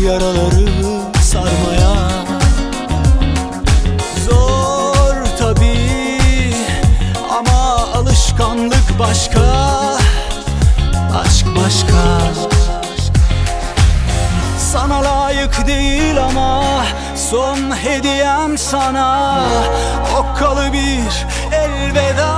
yaraları sarmaya. Zor tabii ama alışkanlık başka, aşk başka. Sana layık değil ama son hediyem sana okkalı bir elveda.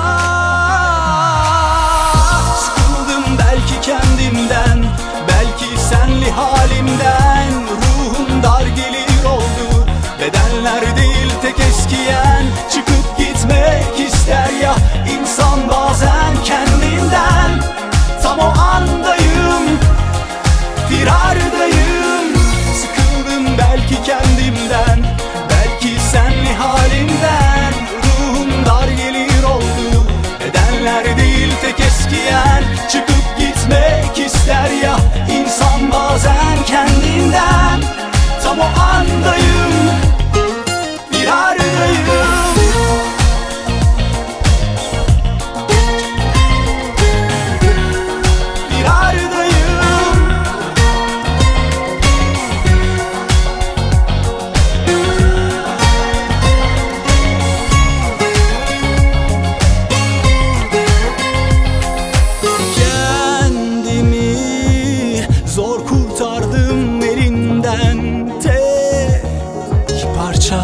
Sıkıldım belki kendimden, belki senli halimden. Ruhum dar gelir oldu, bedenler değil tek eskiyen. Çıkıp gitmek ister ya insan bazen kendinden. Tam o andayım, firardayım. Sıkıldım belki kendimden, belki senli halimden. Ruhum dar gelir oldu, bedenler değil tek eskiyen. Çıkıp gitmek ister ya insan bazen kendinden. Tam o andayım, firardayım. Zor kurtardım elinden tek parça.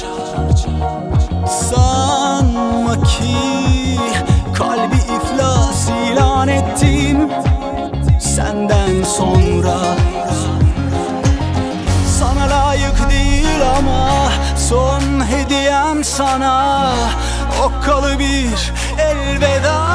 Sanma ki kalbi iflas ilan ettim senden sonra. Sana layık değil ama son hediyem sana okkalı bir elveda.